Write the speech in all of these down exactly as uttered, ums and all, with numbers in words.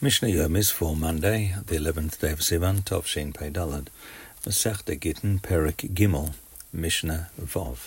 Mishnah Yom is for Monday, the eleventh day of Sivan, Tovshin Pei Dalad, Masechta Gittin, Perek Gimel, Mishnah Vov.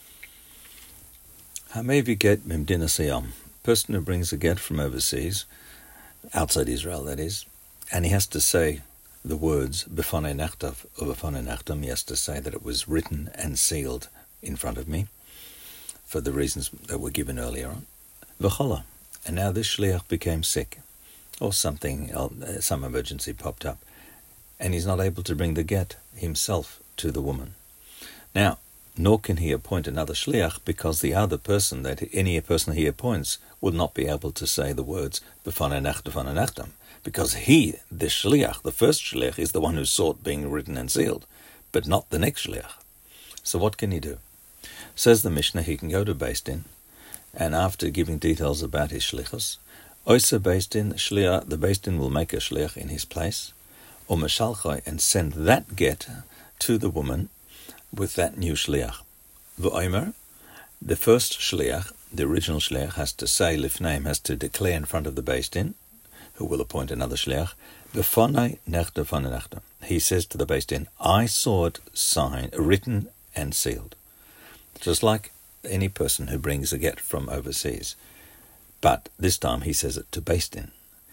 Hamevi get Mimdina Siyam, person who brings a get from overseas, outside Israel that is, and he has to say the words B'fanei Nechtav or B'fanei Nechtam, he has to say that it was written and sealed in front of me, for the reasons that were given earlier on. V'chola, and now this shliach became sick, or something, some emergency popped up, and he's not able to bring the get himself to the woman. Now, nor can he appoint another shliach, because the other person, that any person he appoints, would not be able to say the words B'fanei Nechtam, B'fanei Nechtam, because he, the shliach, the first shliach, is the one who sought being written and sealed, but not the next shliach. So what can he do? Says the Mishnah, he can go to Beis Din, and after giving details about his shlichus, Oisa Beis Din, shliach, the Beis Din will make a shliach in his place, or meshalchai, and send that get to the woman with that new shliach. V'omer, the first shliach, the original shliach, has to say lifneim, has to declare in front of the Beis Din, who will appoint another shliach. B'fanei nechta, b'fanei nechta. He says to the Beis Din, I saw it signed, written and sealed, just like any person who brings a get from overseas. But this time he says it to Beis Din.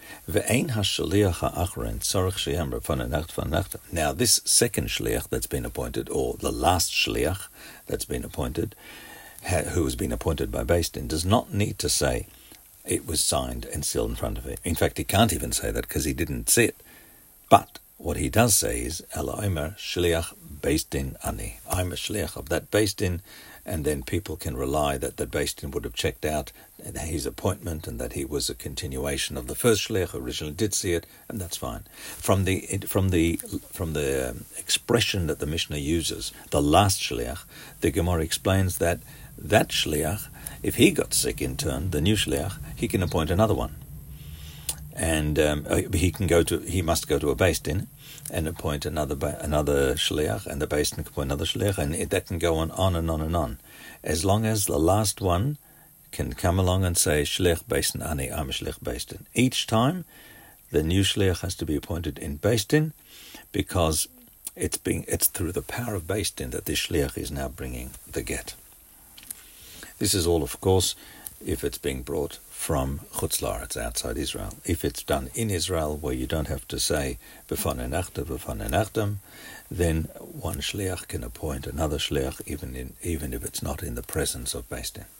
Now this second shliach that's been appointed, or the last shliach that's been appointed, who has been appointed by Beis Din, does not need to say it was signed and sealed in front of him. In fact, he can't even say that because he didn't see it. But what he does say is, Ela Omer shliach Beis Din ani. I'm a shliach of that Beis Din, and then people can rely that the Beis Din would have checked out his appointment and that he was a continuation of the first shliach who originally did see it, and that's fine. From the from the from the um, expression that the Mishnah uses, the last shliach, the Gemara explains that that shliach, if he got sick in turn, the new shliach, he can appoint another one, and um, he can go to he must go to a Beis Din and appoint another another shliach, and the Beis Din can appoint another shliach, and it, that can go on, on and on and on, as long as the last one can come along and say shliach Beis Din ani, I'm a shliach Beis Din. Each time, the new shliach has to be appointed in Beis Din, because it's being it's through the power of Beis Din that this shliach is now bringing the get. This is all, of course, if it's being brought from Chutz La'aretz, outside Israel. If it's done in Israel, where you don't have to say B'fanei Nechtam, B'fanei Nechtam, then one shliach can appoint another shliach, even in even if it's not in the presence of Beis Din.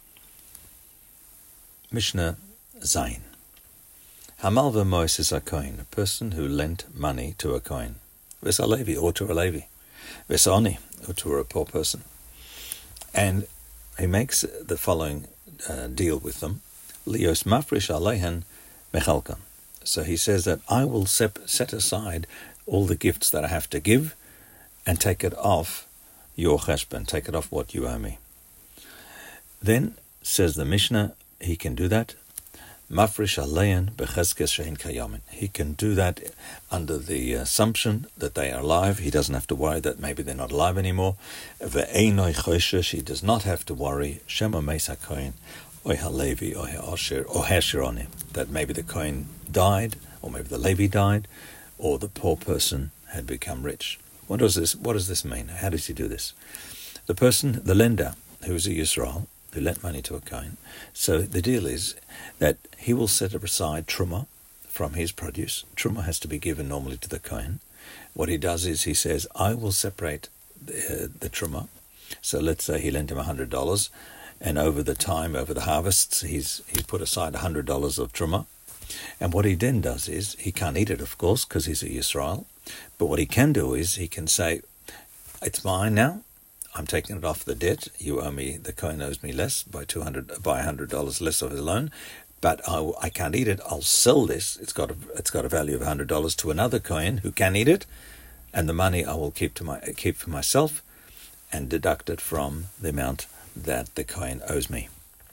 Mishnah Zayin. Hamal v'mois is a kohen, a person who lent money to a kohen. Ves a Levi, or to a Levi. Ves oni, or to a poor person. And he makes the following uh, deal with them. Lios mafrish alehen mechalkan. So he says that I will sep- set aside all the gifts that I have to give and take it off your cheshbon, take it off what you owe me. Then, says the Mishnah, he can do that. Mafrish alein becheskes shein kayamin. He can do that under the assumption that they are alive. He doesn't have to worry that maybe they're not alive anymore. Ve'einoi choshesh. He does not have to worry shema meis hakohen or halevi or ha'asher or ha'shironi, that maybe the kohen died, or maybe the Levi died, or the poor person had become rich. What does this? What does this mean? How does he do this? The person, the lender, who is a Yisrael, who lent money to a kohen. So the deal is that he will set aside truma from his produce. Truma has to be given normally to the kohen. What he does is he says, I will separate the, uh, the truma. So let's say he lent him one hundred dollars, and over the time, over the harvests, he's he's put aside one hundred dollars of truma. And what he then does is, he can't eat it, of course, because he's a Yisrael, but what he can do is he can say, it's mine now. I'm taking it off the debt. You owe me, the kohen owes me less by two hundred, by one hundred dollars less of his loan, but I, I can't eat it. I'll sell this. It's got a, it's got a value of one hundred dollars to another kohen who can eat it, and the money I will keep to my keep for myself, and deduct it from the amount that the kohen owes me.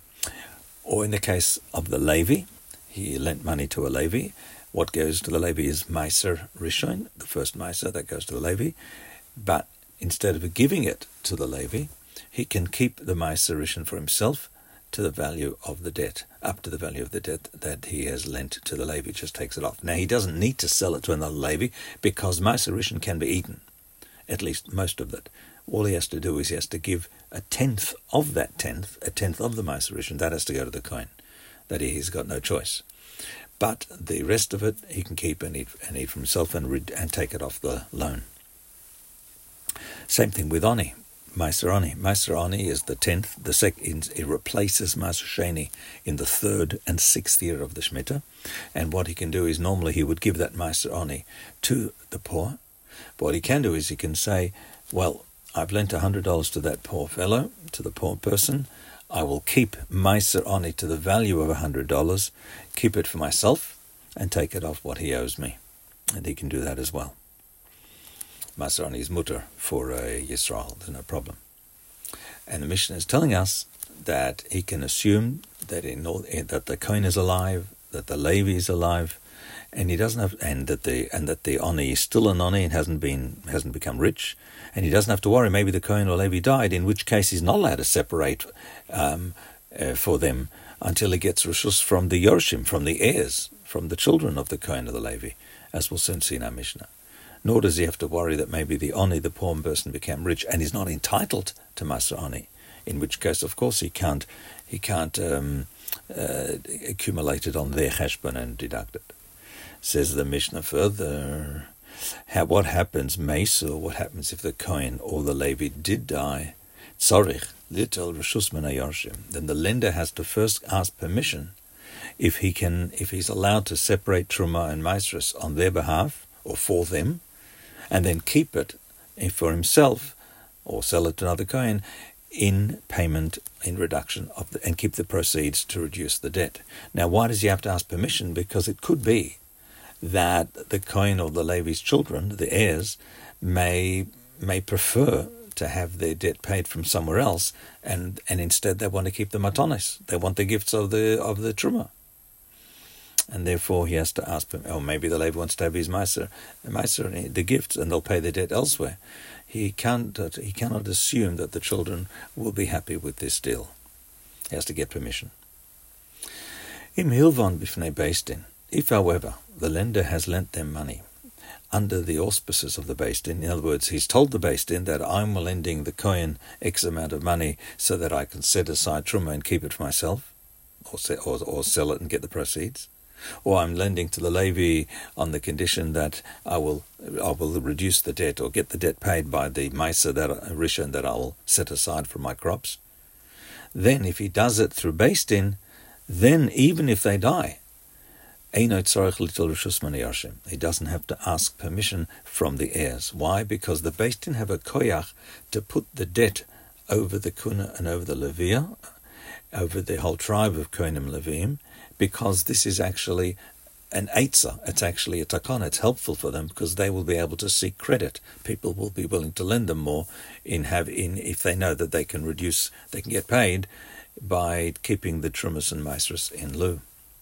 Or in the case of the Levi, he lent money to a Levi. What goes to the Levi is Meiser Rishon, the first Meiser that goes to the Levi, but instead of giving it to the Levi, he can keep the Meiser Rishon for himself, to the value of the debt, up to the value of the debt that he has lent to the Levi, just takes it off. Now, he doesn't need to sell it to another Levi because Maaser Rishon can be eaten, at least most of it. All he has to do is he has to give a tenth of that tenth, a tenth of the Maaser Rishon. That has to go to the Kohen. That he's got no choice. But the rest of it he can keep and eat, and eat for himself and, read, and take it off the loan. Same thing with Oni. Maaser Oni. Maaser Oni is the tenth. The second, it replaces Maaser Sheni in the third and sixth year of the Shemitah. And what he can do is normally he would give that Maaser Oni to the poor. But what he can do is he can say, well, I've lent one hundred dollars to that poor fellow, to the poor person. I will keep Maaser Oni to the value of one hundred dollars, keep it for myself, and take it off what he owes me. And he can do that as well. Maaser Oni is mutter for uh, Yisrael, there's no problem. And the Mishnah is telling us that he can assume that in all, that the Kohen is alive, that the Levi is alive, and he doesn't have, and that the and that the Oni is still an Oni and hasn't been hasn't become rich, and he doesn't have to worry. Maybe the Kohen or Levi died, in which case he's not allowed to separate um, uh, for them until he gets rishus from the Yorshim, from the heirs, from the children of the Kohen or the Levi, as we'll soon see in our Mishnah. Nor does he have to worry that maybe the Oni, the poor person, became rich and is not entitled to Maaser Oni, in which case, of course, he can't he can't um, uh, accumulate it on their cheshbon and deduct it. Says the Mishnah further, how, what happens, Meisur, what happens if the Kohen or the Levi did die? Tzorich, little Rishus Min HaYorshim. Then the lender has to first ask permission if he can, if he's allowed to separate Truma and Maasros on their behalf or for them, and then keep it for himself or sell it to another Kohen in payment, in reduction of the, and keep the proceeds to reduce the debt. Now, why does he have to ask permission? Because it could be that the Kohen or the Levi's children, the heirs, may may prefer to have their debt paid from somewhere else, and, and instead they want to keep the matonis. They want the gifts of the of the truma. And therefore he has to ask them, or maybe the Levi wants to have his Maaser, Maaser, the gifts, and they'll pay their debt elsewhere. He can't, he cannot assume that the children will be happy with this deal. He has to get permission. Im hilvan bifnei beis din. If, however, the lender has lent them money under the auspices of the beis din, in other words, he's told the beis din that I'm lending the Kohen X amount of money so that I can set aside truma and keep it for myself, or, se- or, or sell it and get the proceeds. Or I'm lending to the Levi on the condition that I will I will reduce the debt or get the debt paid by the Maaser that Rishon that I will set aside for my crops. Then, if he does it through beis din, then even if they die, he doesn't have to ask permission from the heirs. Why? Because the beis din have a koyach to put the debt over the Kuna and over the Leviah, over the whole tribe of Kohanim Leviim, because this is actually an eitzah. It's actually a takana. It's helpful for them because they will be able to seek credit. People will be willing to lend them more in have in if they know that they can reduce, they can get paid by keeping the trumas and maasros in lieu.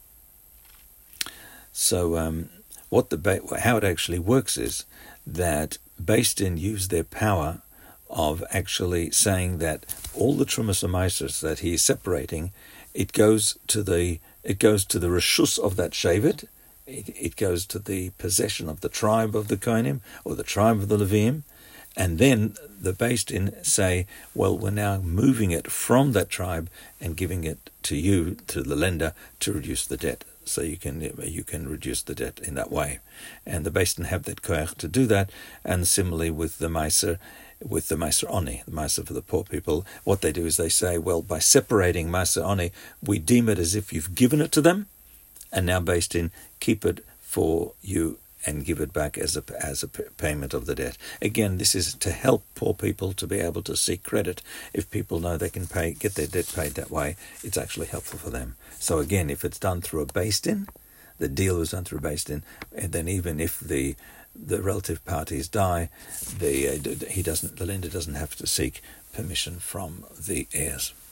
So, um, what the how it actually works is that beis din use their power of actually saying that all the trumas and maasros that he is separating, it goes to the it goes to the reshus of that shevet. It, it goes to the possession of the tribe of the Kohanim or the tribe of the Leviim, and then the beis din say, well, we're now moving it from that tribe and giving it to you, to the lender, to reduce the debt. So you can you can reduce the debt in that way, and the beis din have that koach to do that. And similarly with the Maaser, with the Maaser Oni, the Maaser for the poor people, what they do is they say, well, by separating Maaser Oni, we deem it as if you've given it to them, and now beis din keep it for you and give it back as a as a payment of the debt. Again, this is to help poor people to be able to seek credit. If people know they can pay, get their debt paid that way, it's actually helpful for them. So again, if it's done through a beis din, the deal was done through a beis din, and then even if the the relative parties die, the uh, he doesn't the lender doesn't have to seek permission from the heirs.